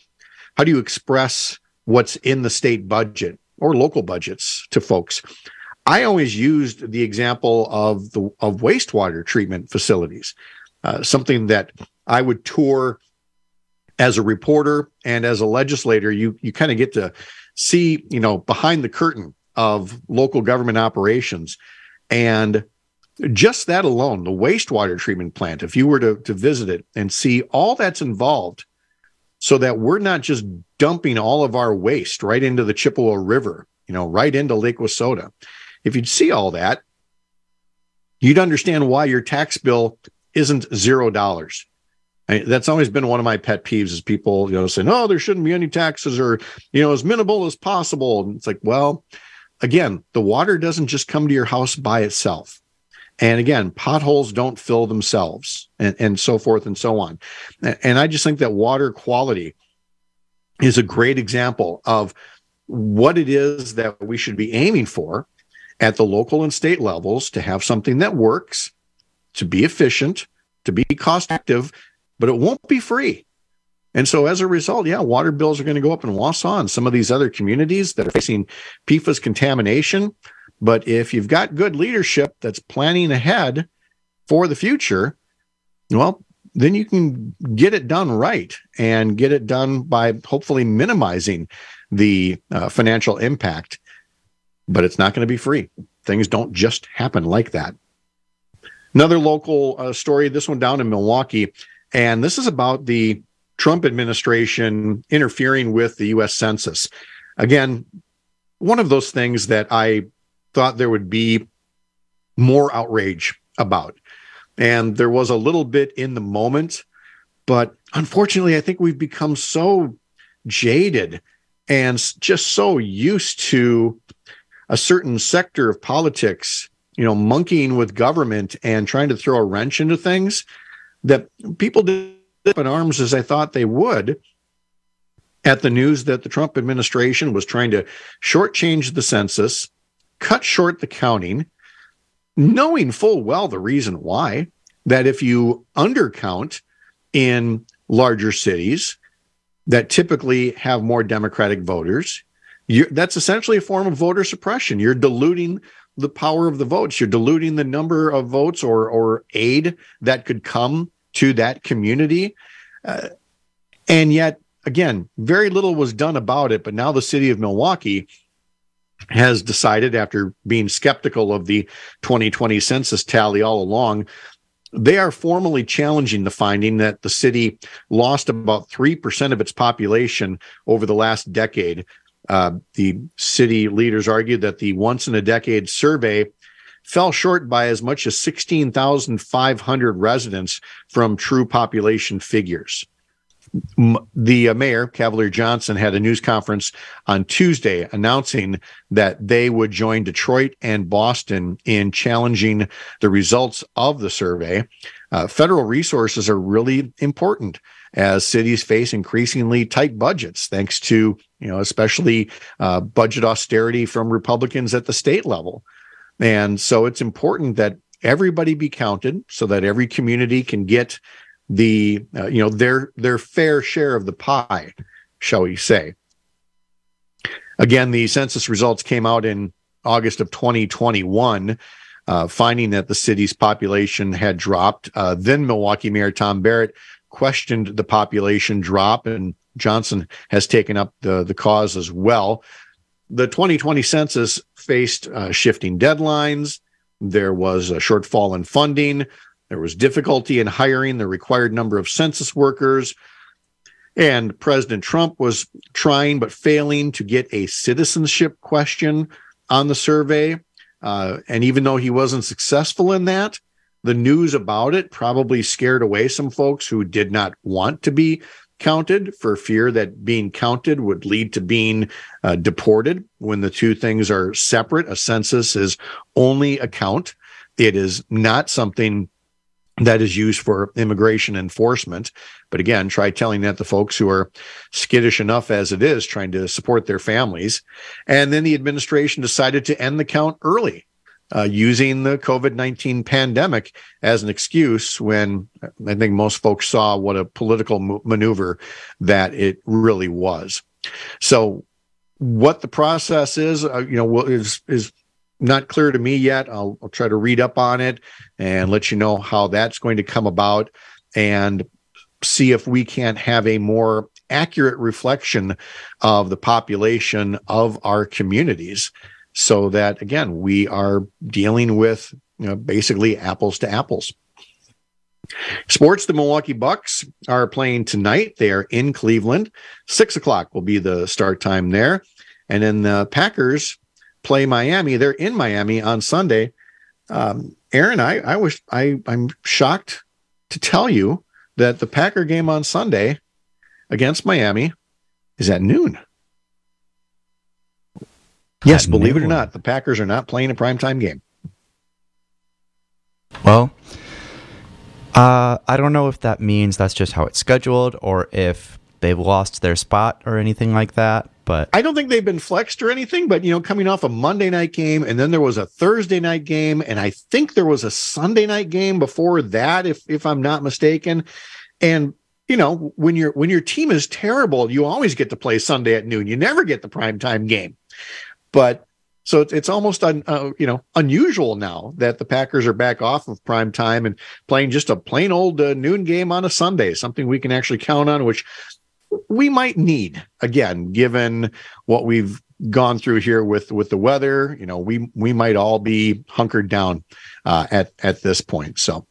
express what's in the state budget or local budgets to folks. I always used the example of wastewater treatment facilities, something that I would tour as a reporter and as a legislator. You kind of get to see, you know, behind the curtain of local government operations. And just that alone, the wastewater treatment plant, if you were to visit it and see all that's involved, so that we're not just dumping all of our waste right into the Chippewa River, right into Lake Wissota. If you'd see all that, you'd understand why your tax bill isn't $0. That's always been one of my pet peeves is people, saying, oh, there shouldn't be any taxes or, as minimal as possible. And it's like, well, again, the water doesn't just come to your house by itself. And again, potholes don't fill themselves and so forth and so on. And I just think that water quality is a great example of what it is that we should be aiming for at the local and state levels to have something that works, to be efficient, to be cost effective, but it won't be free. And so as a result, water bills are going to go up in Wausau and some of these other communities that are facing PFAS contamination. But if you've got good leadership that's planning ahead for the future, well, then you can get it done right and get it done by hopefully minimizing the financial impact. But it's not going to be free. Things don't just happen like that. Another local story, this one down in Milwaukee, and this is about the Trump administration interfering with the U.S. Census. Again, one of those things that I thought there would be more outrage about. And there was a little bit in the moment, but unfortunately, I think we've become so jaded and just so used to a certain sector of politics, monkeying with government and trying to throw a wrench into things that people did up in arms as I thought they would at the news that the Trump administration was trying to shortchange the census, cut short the counting, knowing full well the reason why, that if you undercount in larger cities that typically have more Democratic voters, that's essentially a form of voter suppression. You're diluting the power of the votes. You're diluting the number of votes or aid that could come to that community. And yet, again, very little was done about it. But now the city of Milwaukee has decided, after being skeptical of the 2020 census tally all along, they are formally challenging the finding that the city lost about 3% of its population over the last decade. The city leaders argued that the once-in-a-decade survey fell short by as much as 16,500 residents from true population figures. The mayor, Cavalier Johnson, had a news conference on Tuesday announcing that they would join Detroit and Boston in challenging the results of the survey. Federal resources are really important as cities face increasingly tight budgets, thanks to, especially budget austerity from Republicans at the state level. And so it's important that everybody be counted so that every community can get the their fair share of the pie, shall we say. Again, the census results came out in August of 2021, finding that the city's population had dropped. Then Milwaukee Mayor Tom Barrett questioned the population drop, and Johnson has taken up the cause as well. The 2020 census faced shifting deadlines. There was a shortfall in funding. There was difficulty in hiring the required number of census workers. And President Trump was trying but failing to get a citizenship question on the survey. And even though he wasn't successful in that, the news about it probably scared away some folks who did not want to be counted, for fear that being counted would lead to being deported, when the two things are separate. A census is only a count. It is not something that is used for immigration enforcement. But again, try telling that to folks who are skittish enough as it is, trying to support their families. And then the administration decided to end the count early, using the COVID-19 pandemic as an excuse, when I think most folks saw what a political maneuver that it really was. So what the process is, is not clear to me yet. I'll try to read up on it and let you know how that's going to come about, and see if we can't have a more accurate reflection of the population of our communities. so that, again, we are dealing with basically apples to apples. Sports, the Milwaukee Bucks are playing tonight. They are in Cleveland. 6 o'clock will be the start time there. And then the Packers play Miami. They're in Miami on Sunday. Aaron, I'm shocked to tell you that the Packer game on Sunday against Miami is at noon. Yes, believe it or not, the Packers are not playing a primetime game. Well, I don't know if that means that's just how it's scheduled or if they've lost their spot or anything like that. But I don't think they've been flexed or anything, but, coming off a Monday night game, and then there was a Thursday night game, and I think there was a Sunday night game before that, if I'm not mistaken. And, when your team is terrible, you always get to play Sunday at noon. You never get the primetime game. But so it's almost unusual now that the Packers are back off of prime time and playing just a plain old noon game on a Sunday, something we can actually count on, which we might need, again, given what we've gone through here with the weather. We might all be hunkered down at this point. So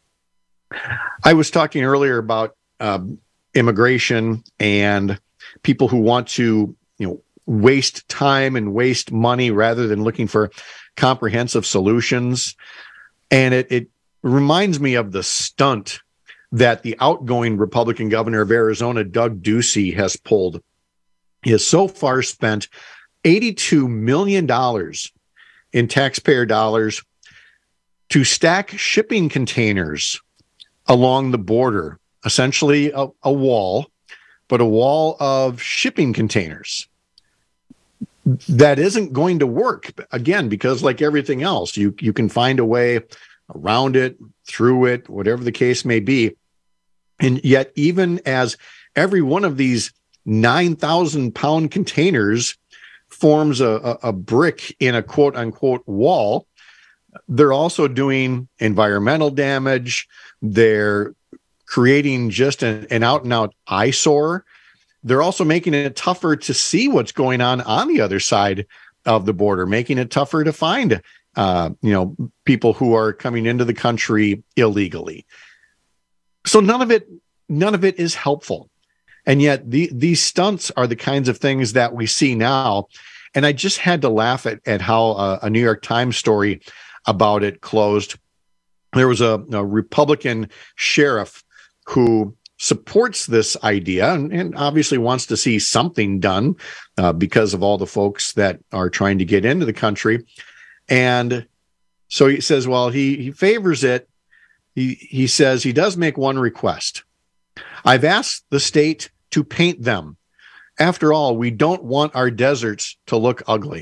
I was talking earlier about immigration and people who want to waste time and waste money rather than looking for comprehensive solutions. And it reminds me of the stunt that the outgoing Republican governor of Arizona, Doug Ducey, has pulled. He has so far spent $82 million in taxpayer dollars to stack shipping containers along the border, essentially a wall, but a wall of shipping containers. That isn't going to work, again, because like everything else, you can find a way around it, through it, whatever the case may be. And yet, even as every one of these 9,000-pound containers forms a brick in a quote-unquote wall, they're also doing environmental damage. They're creating just an out-and-out eyesore. They're also making it tougher to see what's going on the other side of the border, making it tougher to find, people who are coming into the country illegally. So none of it is helpful. And yet these stunts are the kinds of things that we see now. And I just had to laugh at how a New York Times story about it closed. There was a Republican sheriff who supports this idea and obviously wants to see something done because of all the folks that are trying to get into the country. And so he says, well, he favors it. He says he does make one request. I've asked the state to paint them. After all, we don't want our deserts to look ugly.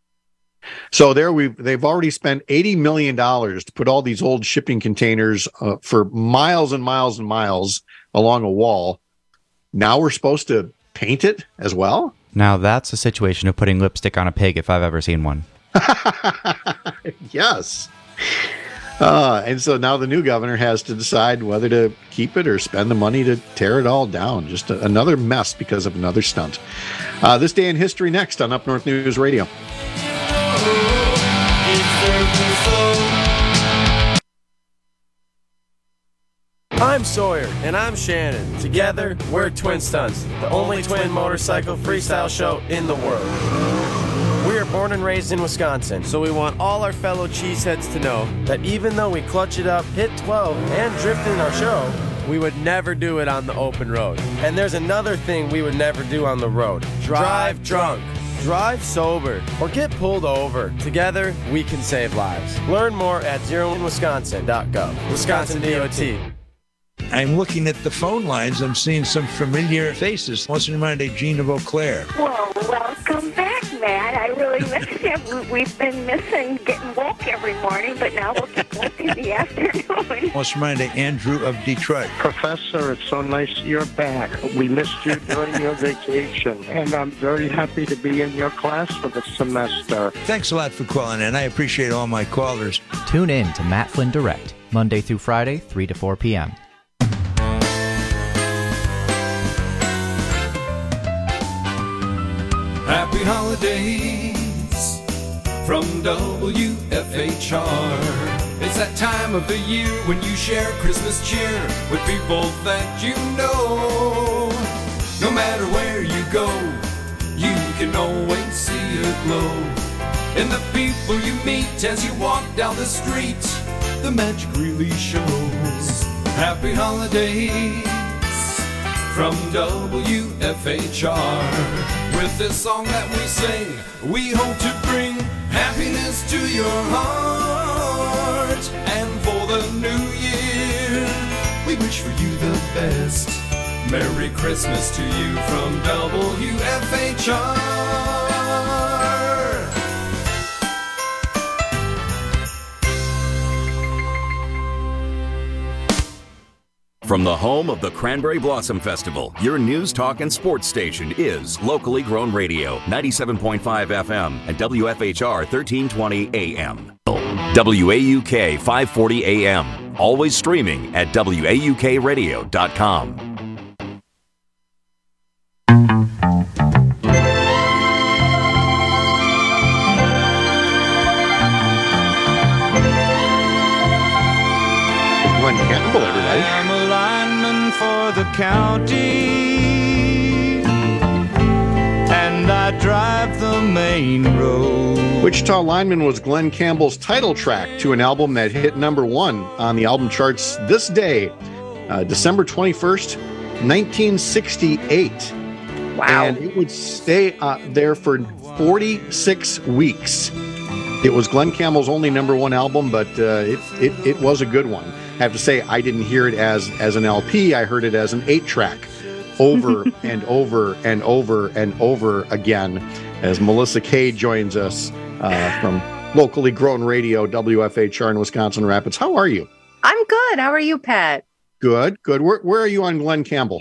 So they've already spent $80 million to put all these old shipping containers for miles and miles and miles along a wall. Now we're supposed to paint it as well? Now that's a situation of putting lipstick on a pig if I've ever seen one. Yes. And so now the new governor has to decide whether to keep it or spend the money to tear it all down. Just another mess because of another stunt. This Day in History next on Up North News Radio. I'm Sawyer, and I'm Shannon. Together, we're Twin Stunts, the only twin motorcycle freestyle show in the world. We are born and raised in Wisconsin, so we want all our fellow cheeseheads to know that even though we clutch it up, hit 12, and drift in our show, we would never do it on the open road. And there's another thing we would never do on the road. Drive drunk. Drive sober or get pulled over. Together, we can save lives. Learn more at zeroinwisconsin.gov. Wisconsin DOT. I'm looking at the phone lines. I'm seeing some familiar faces. What's in mind, Gene of Eau Claire? Well, welcome back, Matt. I really missed you. We've been missing getting woke every morning, but now we'll get woke in the afternoon. What's in mind, Andrew of Detroit? Professor, it's so nice you're back. We missed you during your vacation, and I'm very happy to be in your class for the semester. Thanks a lot for calling in. I appreciate all my callers. Tune in to Matt Flynn Direct, Monday through Friday, 3 to 4 p.m. Happy holidays from WFHR. It's that time of the year when you share Christmas cheer with people that you know. No matter where you go, you can always see a glow. And the people you meet as you walk down the street, the magic really shows. Happy holidays from WFHR. With this song that we sing, we hope to bring happiness to your heart. And for the new year, we wish for you the best. Merry Christmas to you from WFHR. From the home of the Cranberry Blossom Festival, your news, talk, and sports station is Locally Grown Radio, 97.5 FM and WFHR 1320 AM. WAUK 540 AM. Always streaming at WAUKradio.com. Glenn Campbell, everybody. I am a lineman for the county, and I drive the main road. Wichita Lineman was Glenn Campbell's title track to an album that hit number 1 on the album charts this day, December 21st, 1968. Wow. And it would stay there for 46 weeks. It was Glenn Campbell's only number 1 album, but it was a good one. I have to say, I didn't hear it as an LP. I heard it as an 8-track over and over and over and over again as Melissa Kay joins us from Locally Grown Radio, WFHR in Wisconsin Rapids. How are you? I'm good. How are you, Pat? Good. Where are you on Glenn Campbell?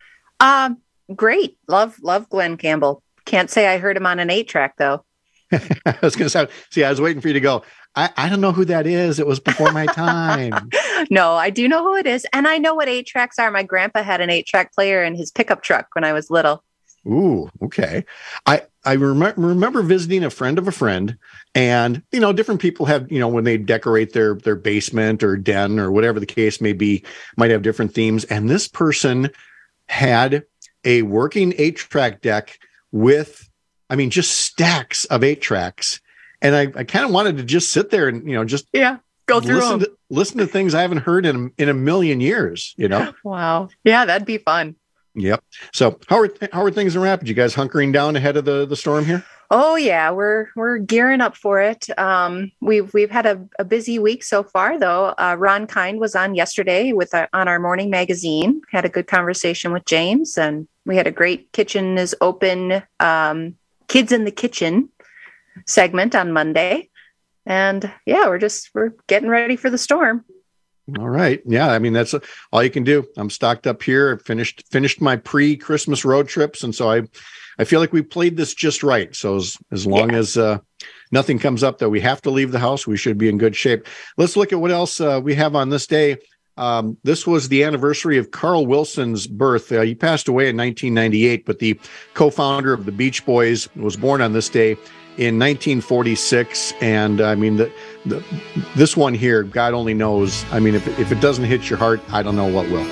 Great. Love Glenn Campbell. Can't say I heard him on an 8-track, though. I was going to say, I was waiting for you to go, I don't know who that is. It was before my time. No, I do know who it is. And I know what 8-tracks are. My grandpa had an 8-track player in his pickup truck when I was little. Ooh, okay. I remember visiting a friend of a friend, and, different people have, when they decorate their basement or den or whatever the case may be, might have different themes. And this person had a working 8-track deck with, just stacks of 8-tracks. And I kind of wanted to just sit there and, go through listen to things I haven't heard in a million years, Wow. Yeah, that'd be fun. Yep. So how are things in Rapids? You guys hunkering down ahead of the storm here? Oh yeah, we're gearing up for it. We've had a busy week so far, though. Ron Kind was on yesterday on our morning magazine. Had a good conversation with James, and we had a great Kitchen is Open Kids in the Kitchen segment on Monday. And yeah, we're getting ready for the storm. All right. Yeah. That's all you can do. I'm stocked up here. I finished my pre-Christmas road trips. And so I feel like we played this just right. So as long as nothing comes up that we have to leave the house, we should be in good shape. Let's look at what else we have on this day. This was the anniversary of Carl Wilson's birth. He passed away in 1998, but the co-founder of the Beach Boys was born on this day in 1946. And this one here, God only knows. If it doesn't hit your heart, I don't know what will.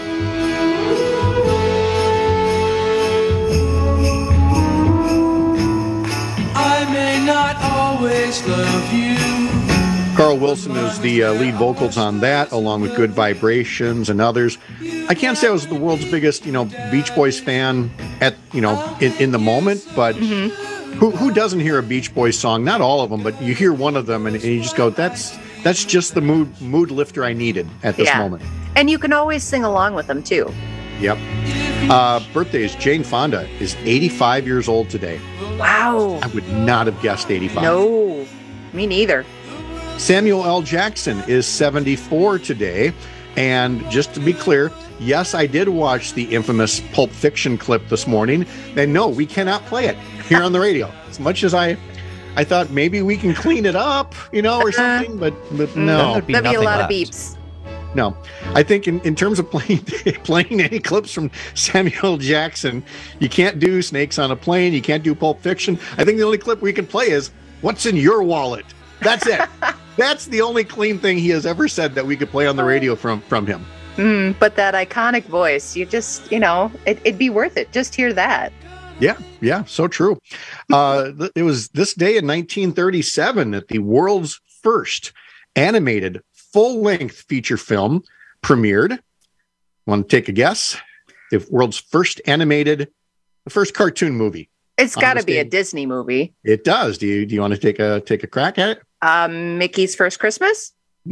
I may not always love you. Carl Wilson is the lead vocals on that, along with Good Vibrations and others. I can't say I was the world's biggest, Beach Boys fan at, in the moment, but who doesn't hear a Beach Boys song? Not all of them, but you hear one of them and you just go, that's just the mood lifter I needed at this moment. And you can always sing along with them too. Yep. Birthdays. Jane Fonda is 85 years old today. Wow. I would not have guessed 85. No, me neither. Samuel L. Jackson is 74 today. And just to be clear, yes, I did watch the infamous Pulp Fiction clip this morning. And no, we cannot play it here on the radio. As much as I thought maybe we can clean it up, or something, but no. That'd be a lot of beeps. No, I think in terms of playing any clips from Samuel Jackson, you can't do Snakes on a Plane. You can't do Pulp Fiction. I think the only clip we can play is What's in your wallet? That's it. That's the only clean thing he has ever said that we could play on the radio from him. But that iconic voice, you just, it'd be worth it. Just hear that. Yeah, so true. It was this day in 1937 that the world's first animated full-length feature film premiered. Want to take a guess? The world's first cartoon movie. It's got to be a Disney movie. It does. Do you want to take a crack at it? Mickey's First Christmas?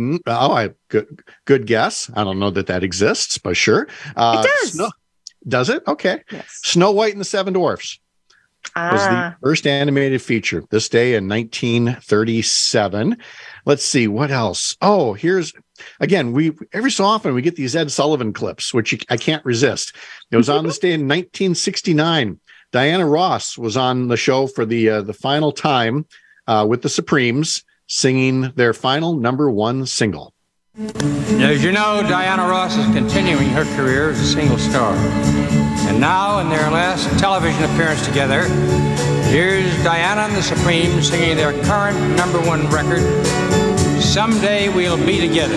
Good guess. I don't know that exists, but sure. It does. Does it? Okay. Yes. Snow White and the Seven Dwarfs was the first animated feature this day in 1937. Let's see what else. Oh, here's again. Every so often we get these Ed Sullivan clips, which I can't resist. It was on this day in 1969. Diana Ross was on the show for the final time with the Supremes, singing their final #1 single. As you know, Diana Ross is continuing her career as a single star. And now, in their last television appearance together, here's Diana and the Supremes singing their current #1 record, Someday We'll Be Together.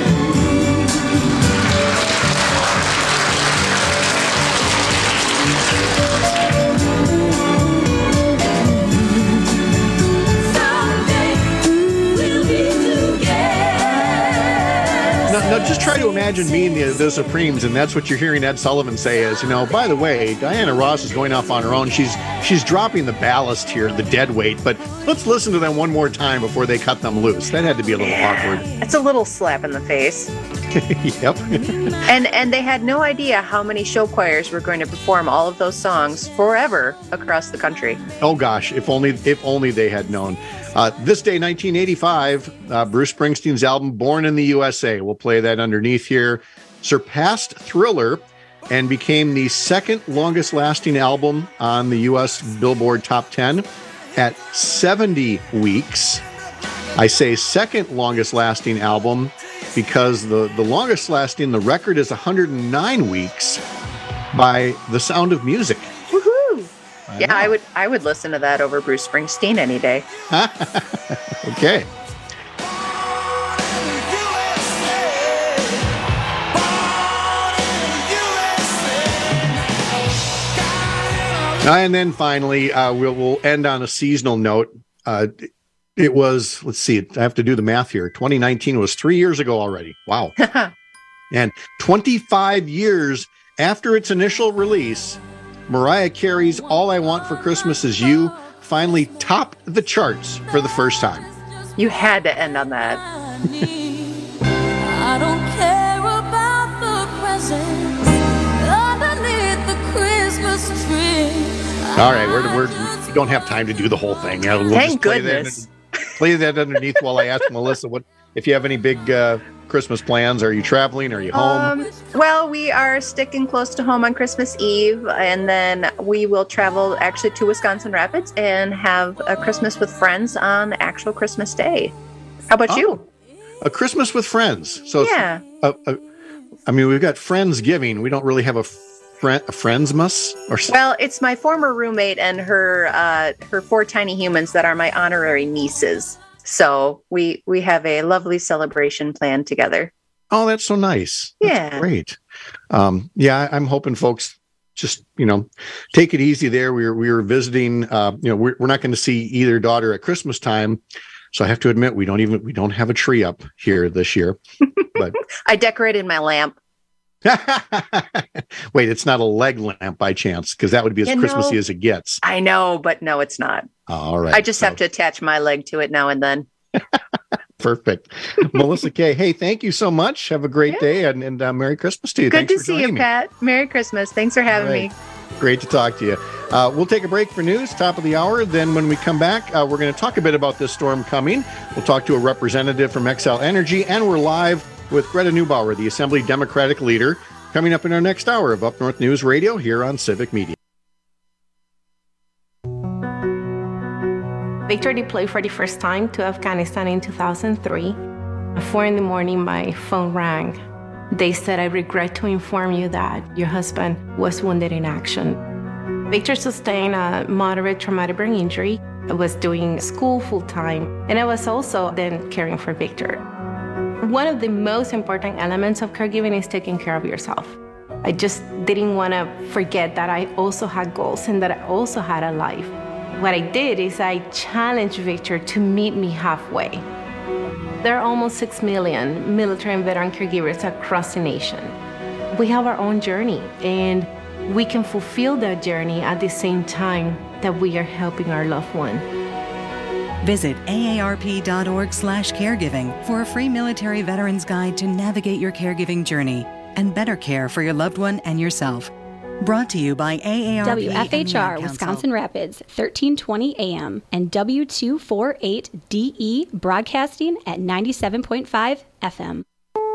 Now, just try to imagine being the Supremes, and that's what you're hearing Ed Sullivan say is, by the way, Diana Ross is going off on her own. She's dropping the ballast here, the dead weight, but let's listen to them one more time before they cut them loose. That had to be a little awkward. It's a little slap in the face. Yep. and they had no idea how many show choirs were going to perform all of those songs forever across the country. Oh gosh, if only they had known. This day, 1985, Bruce Springsteen's album Born in the USA. We'll play that underneath here. Surpassed Thriller and became the second longest lasting album on the U.S. Billboard Top 10 at 70 weeks. I say second longest lasting album because the longest lasting, the record is 109 weeks by The Sound of Music. Woohoo! I would listen to that over Bruce Springsteen any day. Okay. And then finally, we'll end on a seasonal note. It was, let's see, I have to do the math here. 2019 was 3 years ago already. Wow. And 25 years after its initial release, Mariah Carey's All I Want for Christmas Is You finally topped the charts for the first time. You had to end on that. I don't care about the presents underneath the Christmas tree. All right, we don't have time to do the whole thing. We'll Thank goodness. Play that underneath while I ask Melissa if you have any big Christmas plans. Are you traveling? Are you home? Well, we are sticking close to home on Christmas Eve, and then we will travel actually to Wisconsin Rapids and have a Christmas with friends on actual Christmas Day. How about you? A Christmas with friends. So yeah. We've got Friendsgiving. We don't really have a Friendsmas or something. Well, it's my former roommate and her 4 tiny humans that are my honorary nieces. So we have a lovely celebration planned together. Oh, that's so nice. Yeah. That's great. I'm hoping folks just, take it easy there. We were visiting, we're not going to see either daughter at Christmas time. So I have to admit, we don't have a tree up here this year, but I decorated my lamp. Wait, it's not a leg lamp by chance, because that would be as Christmassy as it gets. I know, but no, it's not. All right. I just have to attach my leg to it now and then. Perfect. Melissa Kay, hey, thank you so much. Have a great day and Merry Christmas to you. Good Thanks to for see you, me. Pat. Merry Christmas. Thanks for having me. Great to talk to you. We'll take a break for news, top of the hour. Then when we come back, we're going to talk a bit about this storm coming. We'll talk to a representative from Xcel Energy, and we're live with Greta Neubauer, the Assembly Democratic leader, coming up in our next hour of Up North News Radio here on Civic Media. Victor deployed for the first time to Afghanistan in 2003. At 4 a.m, my phone rang. They said, "I regret to inform you that your husband was wounded in action." Victor sustained a moderate traumatic brain injury. I was doing school full-time, and I was also then caring for Victor. One of the most important elements of caregiving is taking care of yourself. I just didn't want to forget that I also had goals and that I also had a life. What I did is I challenged Victor to meet me halfway. There are almost 6 million military and veteran caregivers across the nation. We have our own journey, and we can fulfill that journey at the same time that we are helping our loved one. Visit aarp.org/caregiving for a free military veterans guide to navigate your caregiving journey and better care for your loved one and yourself. Brought to you by AARP. WFHR Wisconsin Rapids, 1320 AM and W248DE broadcasting at 97.5 FM.